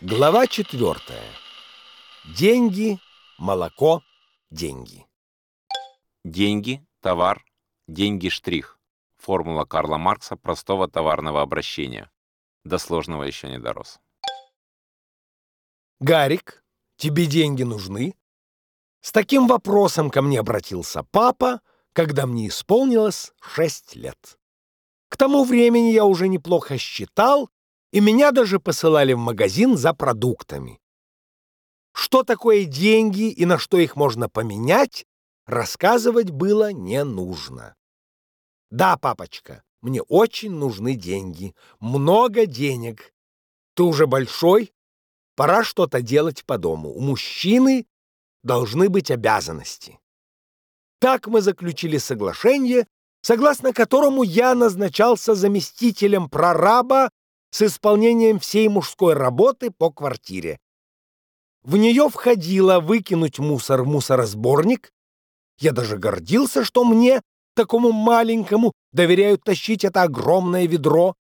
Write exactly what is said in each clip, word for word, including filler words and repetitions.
Глава четвертая. Деньги, молоко, деньги. Деньги, товар, деньги штрих. Формула Карла Маркса простого товарного обращения. До сложного еще не дорос. Гарик, тебе деньги нужны? С таким вопросом ко мне обратился папа, когда мне исполнилось шесть лет. К тому времени я уже неплохо считал, и меня даже посылали в магазин за продуктами. Что такое деньги и на что их можно поменять, рассказывать было не нужно. Да, папочка, мне очень нужны деньги, много денег. Ты уже большой, пора что-то делать по дому. У мужчины должны быть обязанности. Так мы заключили соглашение, согласно которому я назначался заместителем прораба с исполнением всей мужской работы по квартире. В нее входило выкинуть мусор в мусоросборник. Я даже гордился, что мне, такому маленькому, доверяют тащить это огромное ведро.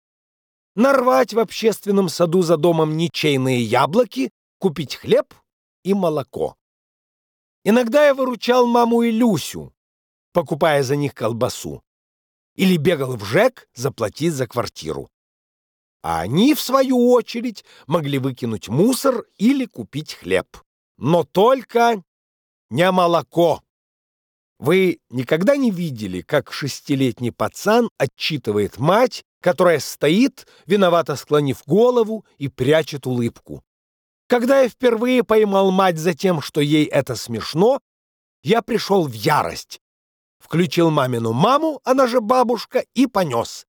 Нарвать в общественном саду за домом ничейные яблоки, купить хлеб и молоко. Иногда я выручал маму и Люсю, покупая за них колбасу, или бегал в ЖЭК заплатить за квартиру. А они, в свою очередь, могли выкинуть мусор или купить хлеб. Но только не молоко. Вы никогда не видели, как шестилетний пацан отчитывает мать, которая стоит, виновато склонив голову и прячет улыбку? Когда я впервые поймал мать за тем, что ей это смешно, я пришел в ярость. Включил мамину маму, она же бабушка, и понес.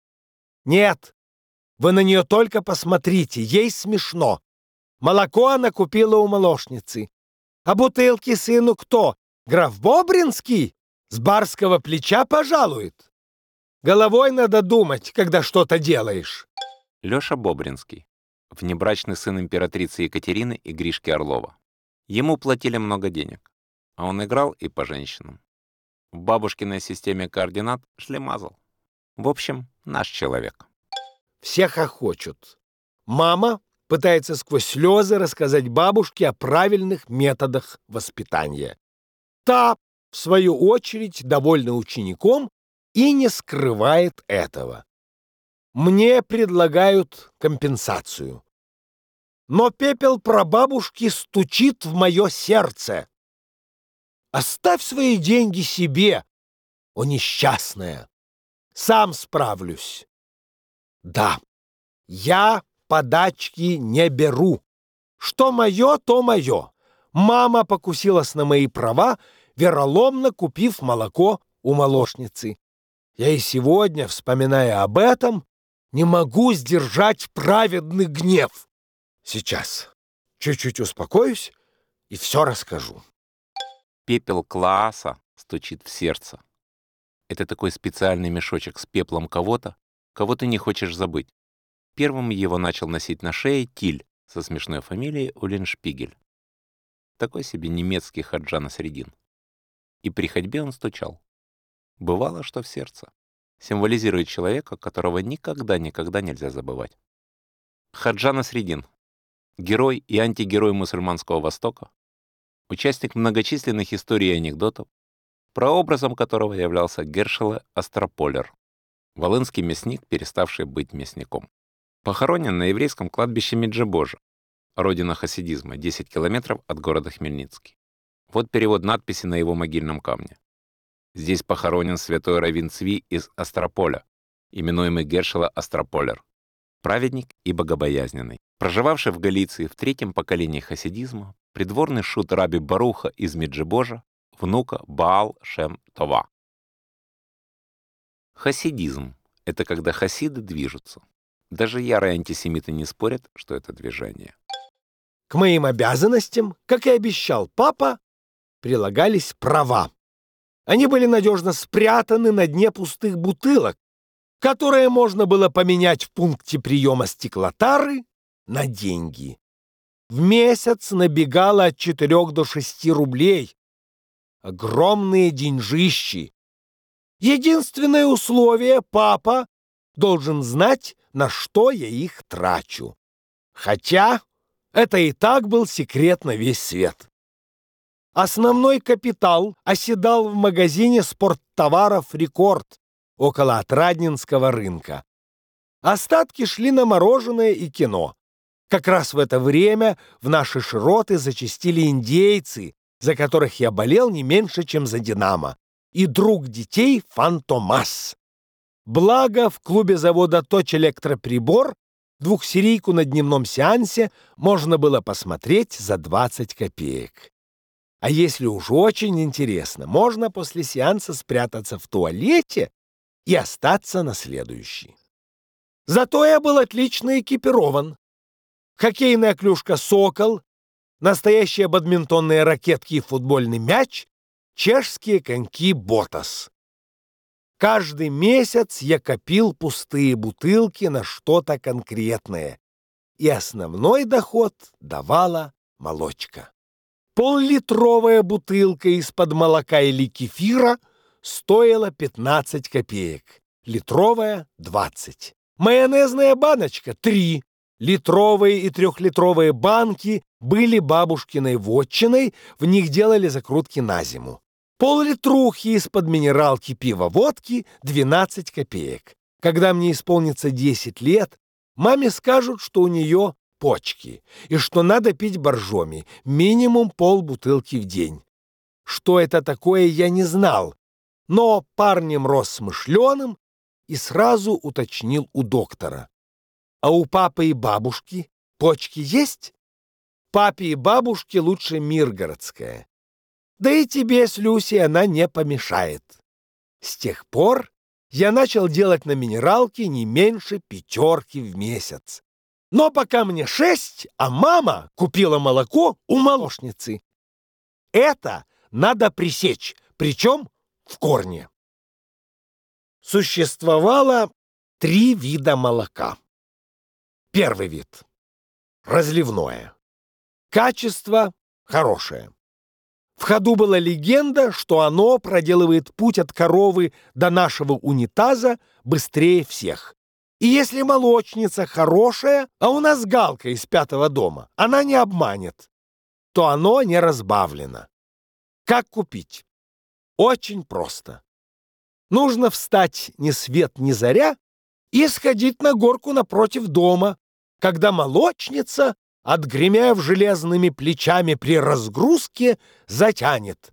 Нет, вы на нее только посмотрите, ей смешно. Молоко она купила у молочницы. А бутылки сыну кто? Граф Бобринский? С барского плеча пожалует. Головой надо думать, когда что-то делаешь. Лёша Бобринский. Внебрачный сын императрицы Екатерины и Гришки Орлова. Ему платили много денег, а он играл и по женщинам. В бабушкиной системе координат шлемазал. В общем, наш человек. Все хохочут. Мама пытается сквозь слезы рассказать бабушке о правильных методах воспитания. Та, в свою очередь, довольна учеником и не скрывает этого. Мне предлагают компенсацию. Но пепел прабабушки стучит в мое сердце. Оставь свои деньги себе, о несчастная. Сам справлюсь. Да, я подачки не беру. Что мое, то мое. Мама покусилась на мои права, вероломно купив молоко у молочницы. Я и сегодня, вспоминая об этом, не могу сдержать праведный гнев. Сейчас чуть-чуть успокоюсь и все расскажу. Пепел класса стучит в сердце. Это такой специальный мешочек с пеплом кого-то, кого ты не хочешь забыть. Первым его начал носить на шее Тиль со смешной фамилией Уллиншпигель. Такой себе немецкий Хаджа Насреддин. И при ходьбе он стучал. Бывало, что в сердце. Символизирует человека, которого никогда-никогда нельзя забывать. Хаджа Насреддин. Герой и антигерой мусульманского Востока. Участник многочисленных историй и анекдотов, прообразом которого являлся Гершеле Астрополер. Волынский мясник, переставший быть мясником. Похоронен на еврейском кладбище Меджибожа, родина хасидизма, десять километров от города Хмельницкий. Вот перевод надписи на его могильном камне. Здесь похоронен святой раввин Цви из Астрополя, именуемый Гершеле Астрополер, праведник и богобоязненный, проживавший в Галиции в третьем поколении хасидизма, придворный шут раби Баруха из Меджибожа, внука Баал Шем Това. Хасидизм — это когда хасиды движутся. Даже ярые антисемиты не спорят, что это движение. К моим обязанностям, как и обещал папа, прилагались права. Они были надежно спрятаны на дне пустых бутылок, которые можно было поменять в пункте приема стеклотары на деньги. В месяц набегало от четырех до шести рублей. Огромные деньжищи. Единственное условие — папа должен знать, на что я их трачу. Хотя это и так был секрет на весь свет. Основной капитал оседал в магазине спорттоваров «Рекорд» около Отрадненского рынка. Остатки шли на мороженое и кино. Как раз в это время в наши широты зачастили индейцы, за которых я болел не меньше, чем за «Динамо», и друг детей Фантомас. Благо, в клубе завода «Точь-электроприбор» двухсерийку на дневном сеансе можно было посмотреть за двадцать копеек. А если уж очень интересно, можно после сеанса спрятаться в туалете и остаться на следующий. Зато я был отлично экипирован. Хоккейная клюшка «Сокол», настоящие бадминтонные ракетки и футбольный мяч, чешские коньки «Ботас». Каждый месяц я копил пустые бутылки на что-то конкретное, и основной доход давала молочка. Поллитровая бутылка из-под молока или кефира стоила пятнадцать копеек, литровая — двадцать. Майонезная баночка — три. Литровые и трехлитровые банки были бабушкиной вотчиной, в них делали закрутки на зиму. Пол-литрухи из-под минералки пива-водки — двенадцать копеек. Когда мне исполнится десять лет, маме скажут, что у нее почки, и что надо пить боржоми, минимум полбутылки в день. Что это такое, я не знал, но парнем рос смышленым и сразу уточнил у доктора. А у папы и бабушки почки есть? Папе и бабушке лучше Миргородская. Да и тебе с Люсей она не помешает. С тех пор я начал делать на минералке не меньше пятерки в месяц. Но пока мне шесть, а мама купила молоко у молочницы. Это надо пресечь, причем в корне. Существовало три вида молока. Первый вид – разливное. Качество хорошее. В ходу была легенда, что оно проделывает путь от коровы до нашего унитаза быстрее всех. И если молочница хорошая, а у нас Галка из пятого дома, она не обманет, то оно не разбавлено. Как купить? Очень просто. Нужно встать ни свет ни заря и сходить на горку напротив дома, когда молочница, отгремев железными плечами при разгрузке, затянет.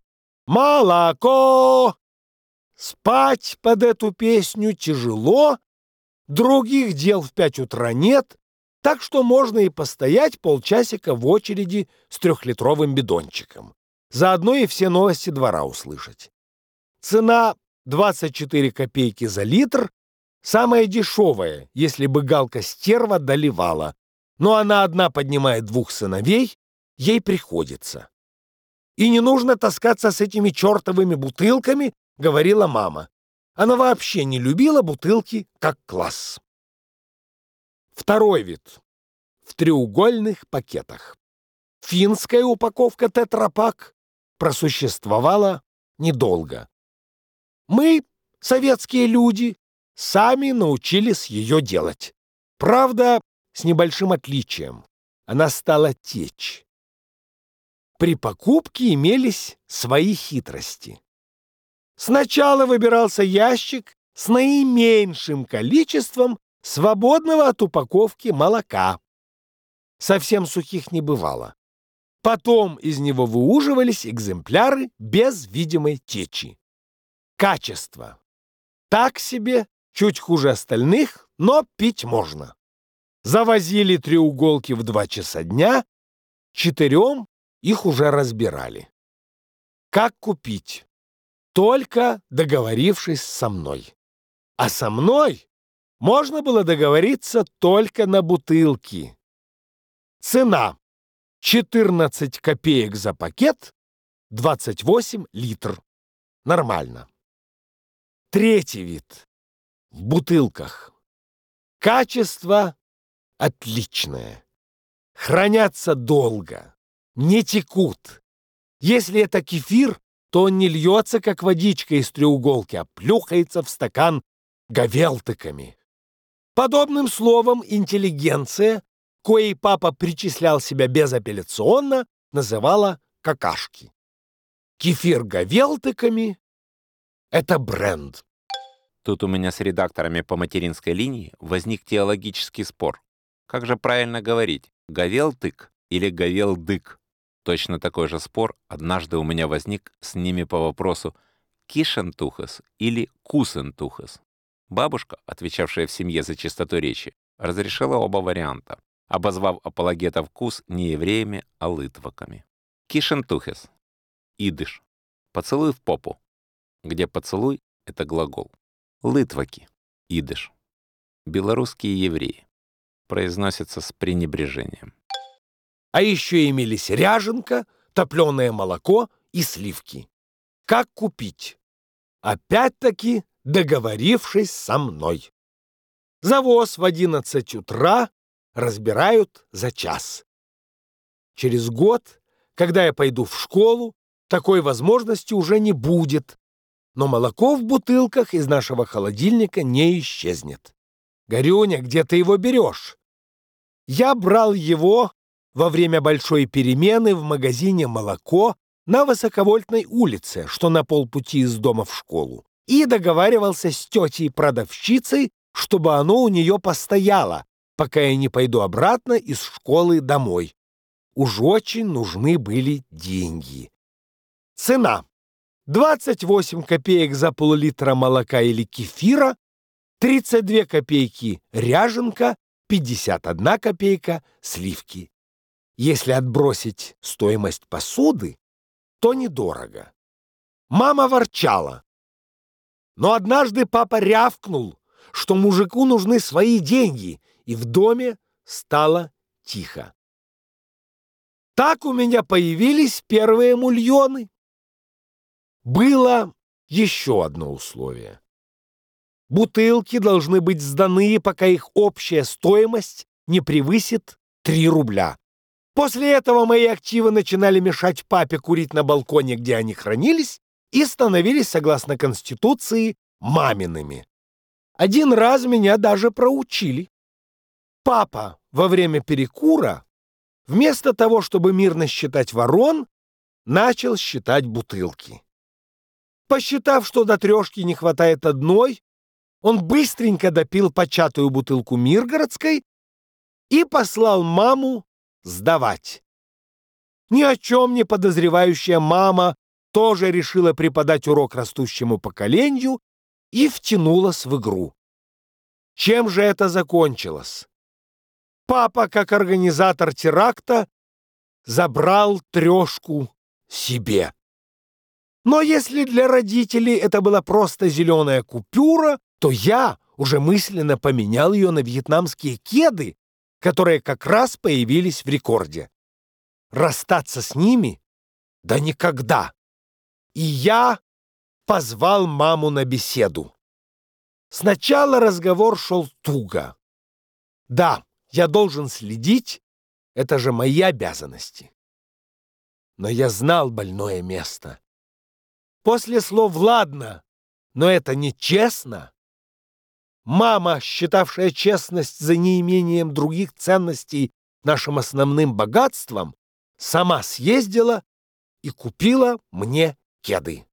Молоко! Спать под эту песню тяжело, других дел в пять утра нет, так что можно и постоять полчасика в очереди с трехлитровым бидончиком. Заодно и все новости двора услышать. Цена двадцать четыре копейки за литр, самая дешевая, если бы Галка-стерва доливала. Но она одна поднимает двух сыновей, ей приходится. И не нужно таскаться с этими чертовыми бутылками, говорила мама. Она вообще не любила бутылки как класс. Второй вид. В треугольных пакетах. Финская упаковка тетрапак просуществовала недолго. Мы, советские люди, сами научились ее делать. Правда, с небольшим отличием. Она стала течь. При покупке имелись свои хитрости. Сначала выбирался ящик с наименьшим количеством свободного от упаковки молока. Совсем сухих не бывало. Потом из него выуживались экземпляры без видимой течи. Качество. Так себе, чуть хуже остальных, но пить можно. Завозили треуголки в два часа дня, четырем их уже разбирали. Как купить? Только договорившись со мной. А со мной можно было договориться только на бутылки. Цена четырнадцать копеек за пакет, двадцать восемь литр. Нормально. Третий вид. В бутылках. Качество отличное. Хранятся долго. Не текут. Если это кефир, то он не льется, как водичка из треуголки, а плюхается в стакан говелтыками. Подобным словом интеллигенция коей папа причислял себя безапелляционно, называла какашки. Кефир говелтыками — это бренд. Тут у меня с редакторами по материнской линии возник теологический спор. Как же правильно говорить, говелтык или говелдык? Точно такой же спор однажды у меня возник с ними по вопросу кишентухас или кусентухас. Бабушка, отвечавшая в семье за чистоту речи, разрешила оба варианта, обозвав апологетов кус не евреями, а литваками. Кишентухес. Идыш. Поцелуй в попу, где поцелуй — это глагол. Литваки. Идыш. Белорусские евреи. Произносится с пренебрежением. А еще имелись ряженка, топленое молоко и сливки. Как купить? Опять-таки договорившись со мной. Завоз в одиннадцать утра разбирают за час. Через год, когда я пойду в школу, такой возможности уже не будет, но молоко в бутылках из нашего холодильника не исчезнет. Горюня, где ты его берешь? Я брал его во время большой перемены в магазине «Молоко» на Высоковольтной улице, что на полпути из дома в школу, и договаривался с тетей-продавщицей, чтобы оно у нее постояло, пока я не пойду обратно из школы домой. Уж очень нужны были деньги. Цена: двадцать восемь копеек за пол-литра молока или кефира, тридцать две копейки ряженка, пятьдесят одна копейка сливки. Если отбросить стоимость посуды, то недорого. Мама ворчала. Но однажды папа рявкнул, что мужику нужны свои деньги, и в доме стало тихо. Так у меня появились первые мульоны. Было еще одно условие. Бутылки должны быть сданы, пока их общая стоимость не превысит три рубля. После этого мои активы начинали мешать папе курить на балконе, где они хранились, и становились, согласно Конституции, мамиными. Один раз меня даже проучили. Папа во время перекура, вместо того, чтобы мирно считать ворон, начал считать бутылки. Посчитав, что до трешки не хватает одной, он быстренько допил початую бутылку Миргородской и послал маму сдавать. Ни о чем не подозревающая мама тоже решила преподать урок растущему поколению и втянулась в игру. Чем же это закончилось? Папа, как организатор теракта, забрал трешку себе. Но если для родителей это была просто зеленая купюра, то я уже мысленно поменял ее на вьетнамские кеды, которые как раз появились в рекорде. Расстаться с ними? Да никогда. И я позвал маму на беседу. Сначала разговор шел туго. Да, я должен следить, это же мои обязанности. Но я знал больное место. После слов «ладно, но это нечестно», мама, считавшая честность за неимением других ценностей нашим основным богатством, сама съездила и купила мне кеды.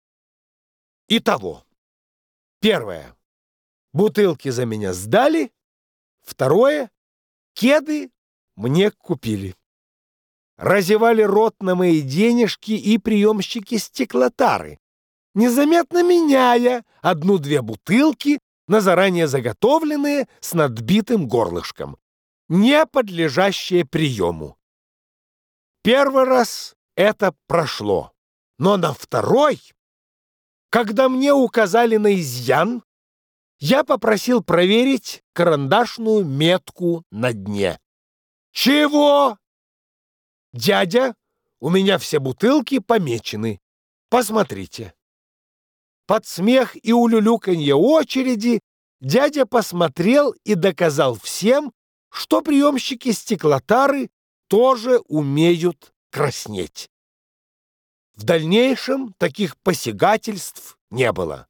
Итого. Первое. Бутылки за меня сдали. Второе. Кеды мне купили. Разевали рот на мои денежки и приемщики-стеклотары, незаметно меняя одну-две бутылки на заранее заготовленные с надбитым горлышком, не подлежащие приему. Первый раз это прошло, но на второй, когда мне указали на изъян, я попросил проверить карандашную метку на дне. Чего? Дядя, у меня все бутылки помечены. Посмотрите. Под смех и улюлюканье очереди дядя посмотрел и доказал всем, что приемщики-стеклотары тоже умеют краснеть. В дальнейшем таких посягательств не было.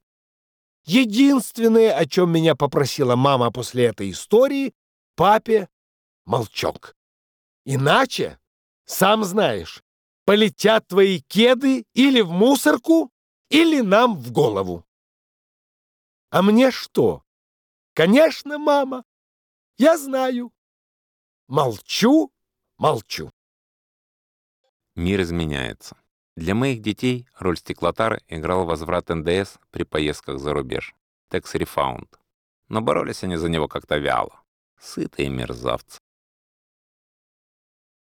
Единственное, о чем меня попросила мама после этой истории, папе молчок. Иначе, сам знаешь, полетят твои кеды или в мусорку, или нам в голову. А мне что? Конечно, мама, я знаю. Молчу, молчу. Мир изменяется. Для моих детей роль стеклотары играл возврат эн дэ эс при поездках за рубеж. Tax Refund. Но боролись они за него как-то вяло. Сытые мерзавцы.